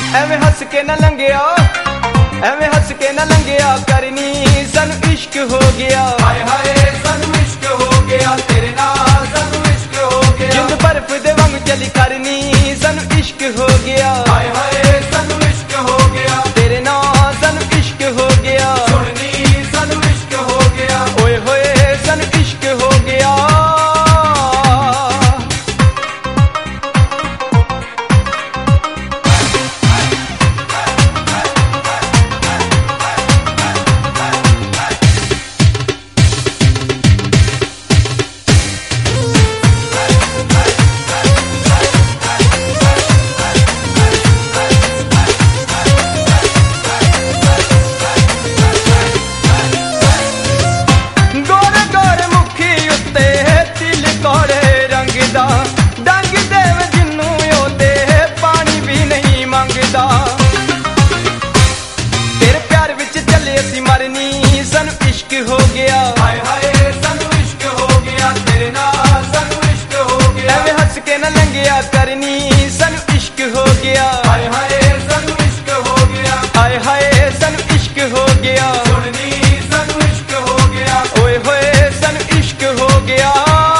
ਐਵੇਂ ਹੱਸ ਕੇ ਨਾ ਲੰਘਿਆ, ਐਵੇਂ ਹੱਸ ਕੇ ਨਾ ਲੰਘਿਆ ਕਰਨੀ, ਸਾਨੂੰ ਇਸ਼ਕ ਹੋ ਗਿਆ। ਹਾਏ ਹਾਏ ਸਾਨੂੰ ਇਸ਼ਕ ਹੋ ਗਿਆ, ਤੇਰੇ ਨਾਲ ਸਾਨੂੰ ਇਸ਼ਕ ਹੋ ਗਿਆ। ਜਿੰਦ ਬਰਫ਼ ਦੇ ਵਾਂਗ ਚਲੀ ਕਰਨੀ, ਸਾਨੂੰ ਇਸ਼ਕ ਹੋ ਗਿਆ। ਹਾਏ ਹਾਏ ਸਾਨੂੰ ਇਸ਼ਕ ਹੋ ਗਿਆ, ਤੇਰੇ ਨਾਲ ਸਾਨੂੰ ਇਸ਼ਕ ਹੋ ਗਿਆ। ਸੁਣਨੀ ਸਾਨੂੰ ਇਸ਼ਕ ਹੋ ਗਿਆ। ਓਏ ਹੋਏ ਸਾਨੂੰ ਇਸ਼ਕ ਹੋ ਗਿਆ। ਤੇਰੇ ਪਿਆਰ ਵਿੱਚ ਚੱਲੇ ਅਸੀਂ ਮਰਨੀ, ਸਾਨੂੰ ਇਸ਼ਕ ਹੋ ਗਿਆ। ਹਾਏ ਹਾਏ ਸਾਨੂੰ ਇਸ਼ਕ ਹੋ ਗਿਆ, ਤੇਰੇ ਨਾਲ ਸਾਨੂੰ ਇਸ਼ਕ ਹੋ ਗਿਆ। ਐਵੇਂ ਹੱਸ ਕੇ ਨਾ ਲੰਘਿਆ ਕਰਨੀ, ਸਾਨੂੰ ਇਸ਼ਕ ਹੋ ਗਿਆ। ਹਾਏ ਹਾਏ ਸਾਨੂੰ ਇਸ਼ਕ ਹੋ ਗਿਆ। ਹਾਏ ਹਾਏ ਸਾਨੂੰ ਇਸ਼ਕ ਹੋ ਗਿਆ। ਸੁਣਨੀ ਸਾਨੂੰ ਇਸ਼ਕ ਹੋ ਗਿਆ। ਓਏ ਹੋਏ ਸਾਨੂੰ ਇਸ਼ਕ ਹੋ ਗਿਆ।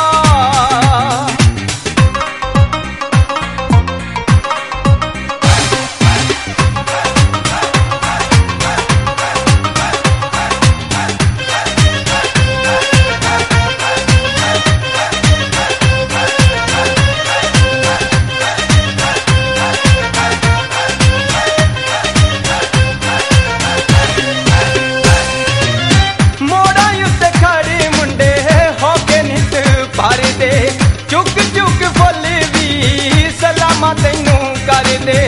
ਚੁੱਕ ਚੁੱਕ ਫੁੱਲ ਵੀ ਸਲਾਮਾਂ ਤੈਨੂੰ ਕਰਦੇ।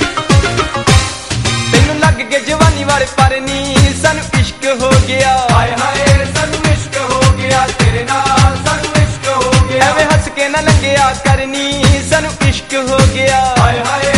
ਤੈਨੂੰ ਲੱਗ ਕੇ ਜਵਾਨੀ ਵਾਲੇ ਪਰਨੀ, ਸਾਨੂੰ ਇਸ਼ਕ ਹੋ ਗਿਆ। ਹਾਏ ਹਾਏ ਸਾਨੂੰ ਇਸ਼ਕ ਹੋ ਗਿਆ, ਤੇਰੇ ਨਾਲ ਸਾਨੂੰ ਇਸ਼ਕ ਹੋ ਗਿਆ। ਐਵੇਂ ਹੱਸ ਕੇ ਨਾ ਲੰਘਿਆ ਕਰਨੀ, ਸਾਨੂੰ ਇਸ਼ਕ ਹੋ ਗਿਆ। ਹਾਏ ਹਾਏ